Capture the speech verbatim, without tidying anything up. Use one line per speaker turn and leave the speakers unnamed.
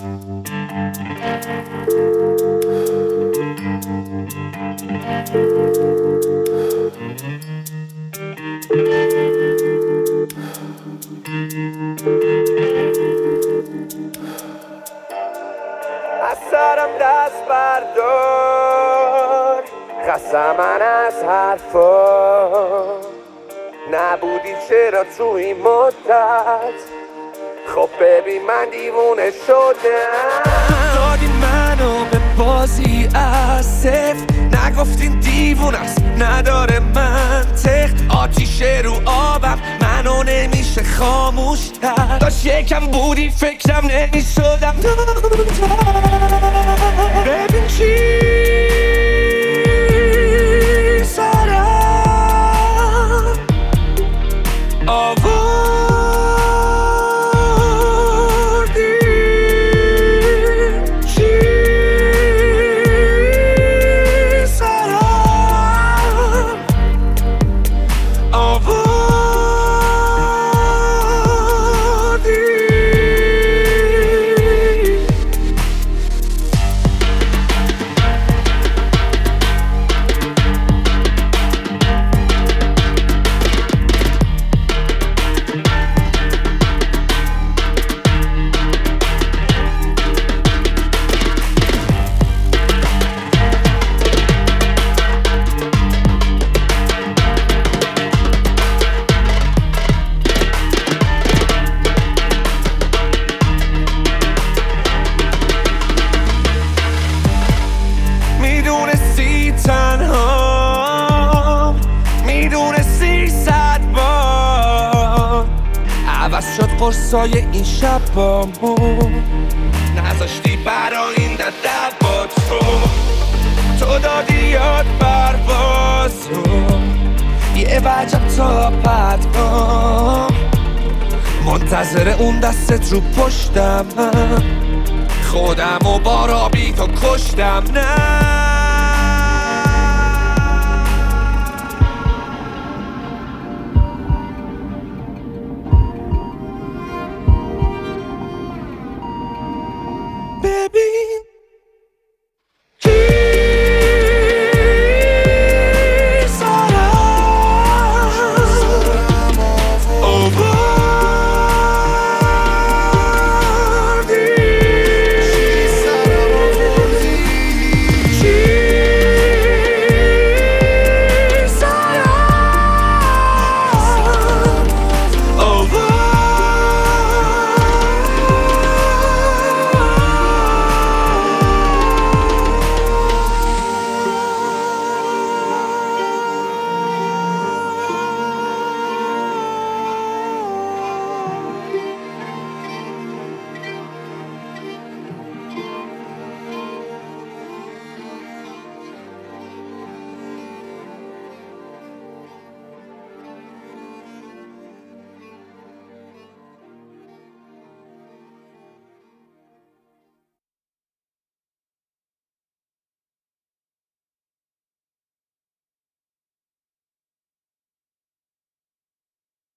از سرم دست بردار، خستم من از حرفا. نبودی چرا تو این مدت؟ خب ببین من دیوونه شدم.
دادی منو به بازی از صفر، نگفتین دیوونه است نداره منطق. آتیش رو آبم منو نمیشه خاموش کرد. داشت یکم بودی فکرم نمیشدم. ببین چی سرم آوردی، چی سرم آوردی. میدونستی تنها، میدونستی صد بار عوض شد قرصای این شبامون. نذاشتی برای این ندب با تو، تو دادی یاد پروازو. یه وجب تا پدگام منتظر اون دستت رو پشتم. خودم و بارا بی تو کشتم. نه